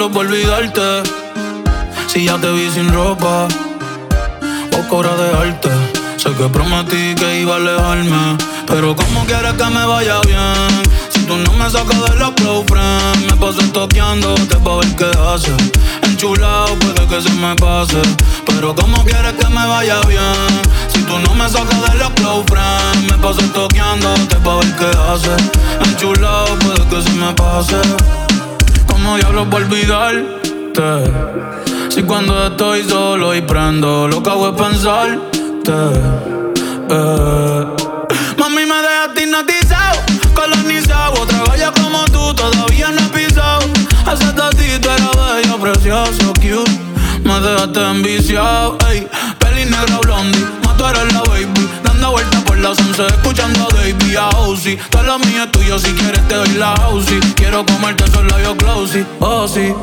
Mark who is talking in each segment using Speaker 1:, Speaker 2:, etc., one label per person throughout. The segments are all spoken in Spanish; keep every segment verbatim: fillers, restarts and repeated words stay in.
Speaker 1: diablos por olvidarte? Si ya te vi sin ropa, poco hora de arte. Sé que prometí que iba a alejarme, pero ¿cómo quieres que me vaya bien? Si tú no me sacas de los close friends, me paso toqueándote pa' ver qué haces. Enchulado puede que se me pase, pero ¿cómo quieres que me vaya bien? Si tú no me sacas de los close friends, me paso toqueándote pa' ver qué haces. Enchulado puede que se me pase. ¿Cómo diablos voy a olvidarte? Si cuando estoy solo y prendo, lo que hago es pensarte, eh. Mami, me dejaste hipnotizado, colonizado. Otra bella como tú todavía no he pisado. Ese tatito era bello, precioso, cute. Me dejaste enviciado, ey. Peli negra blondie, más tú eres la baby. Dando vueltas por las once, escuchando a Davey a Ozzy. Todo lo mío es tuyo, si quieres te doy la Ozzy. Quiero comerte esos labios glossy, oh sí.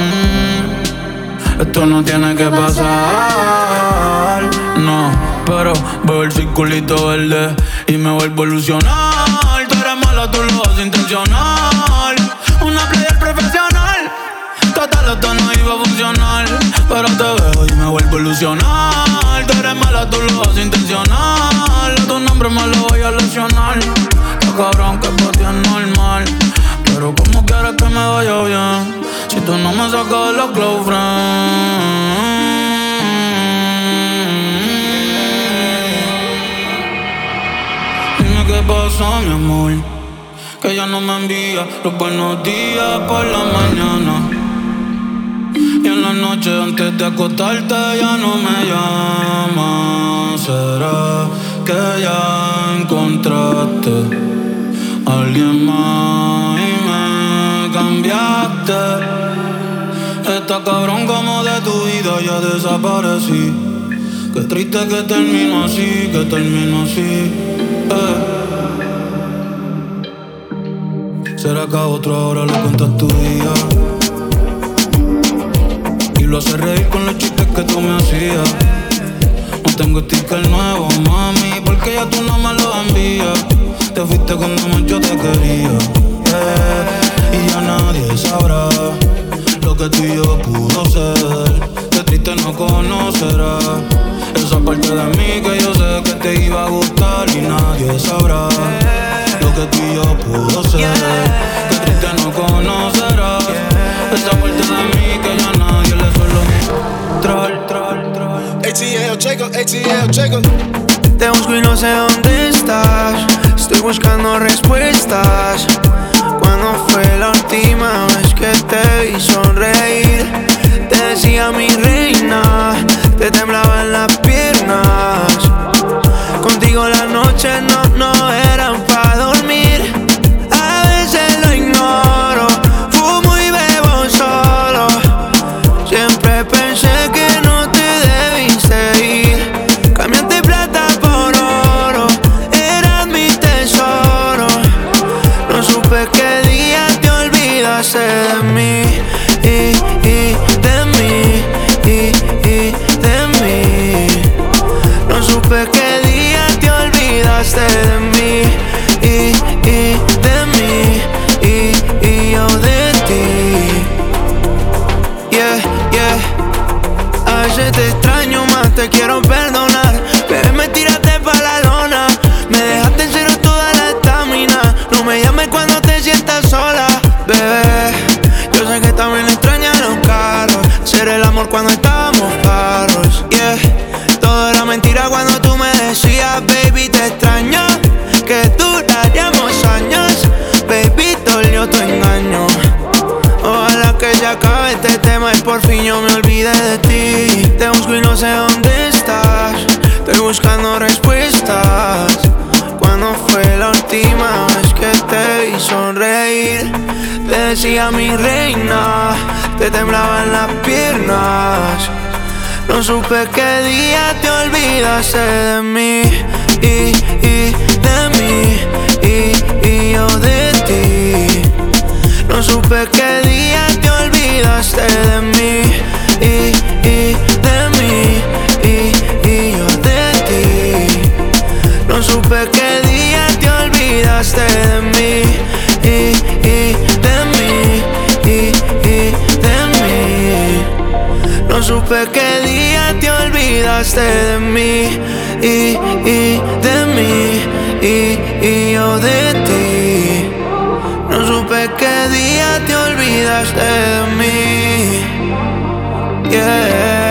Speaker 1: mm. Esto no tiene que pasar, no. Pero veo el circulito verde y me vuelvo a ilusionar. Tú eres mala, tú lo haces intencional. Una player profesional. Total, esto no iba a funcionar, pero te veo y me vuelvo a ilusionar. Tú eres mala, tú lo haces intencional. A tu nombre me lo voy a lesionar. Está cabrón que para ti es normal, pero ¿cómo quieres que me vaya bien? Si tú no me sacas de los close friends. Dime qué pasó, mi amor, que ya no me envía los buenos días por la mañana. Y en la noche antes de acostarte ya no me llamas. ¿Será que ya encontraste a alguien más y me cambiaste? Está cabrón como de tu vida ya desaparecí. Qué triste que termino así, que termino así, eh. ¿Será que a otro ahora le cuentas tu día? Y lo haces reír con los chistes que tú me hacías. No tengo sticker nuevo, mami, porque ya tú no me lo envías. Te fuiste cuando más yo te quería, yeah. Y ya nadie sabrá lo que tú y yo pudo ser. Qué triste no conocerás esa parte de mí que yo sé que te iba a gustar. Y nadie sabrá lo que tú y yo pudo ser. Qué triste no conocerás esa parte de mí que ya nadie le suelo mostrar.
Speaker 2: A T L, Jacob, A T L, Jacob.
Speaker 3: Te busco y no sé dónde estás. Estoy buscando respuestas. ¿Cuándo fue la última vez que te vi sonreír? Te decía mi reina, te temblaban las piernas. Contigo las noches no, no eran pa' dormir. A veces lo ignoro, fumo y bebo solo. Siempre pensé que no te debiste ir. Cambiaste plata por oro, eras mi tesoro. No supe qué día te olvidaste de mí, y, y de mí, y, y de mí. No supe qué día te olvidaste de mí, y, y de mí, y, y yo de ti. Yeah, yeah. A veces te extraño más, te quiero perdonar. Bebé, me tiraste pa' la lona. Me dejaste en cero toda la estamina. No me llames cuando te sientas sola, bebé. Yo sé que también extrañas los carros. Ser el amor cuando estábamos parros, yeah. Todo era mentira cuando tú me decías, baby, te extraño, que duraríamos años. Baby, dolió tu engaño. Ojalá que se acabe este tema y por fin yo me olvide de ti. Te busco y no sé dónde estás. Estoy buscando respuestas. ¿Cuándo fue la última vez que te vi sonreír? Te decía mi reina, te temblaban las piernas. No supe qué día te olvidaste de mí, y, y de mí, y, y yo de ti. No supe qué día te olvidaste de mí, y, y de mí, y, y yo de ti. No supe qué día te olvidaste de mí, y, y de mí, y, y de mí. supe qué día te olvidaste de mí y, y de mí y, y yo de ti. No supe qué día te olvidaste de mí. Yeah.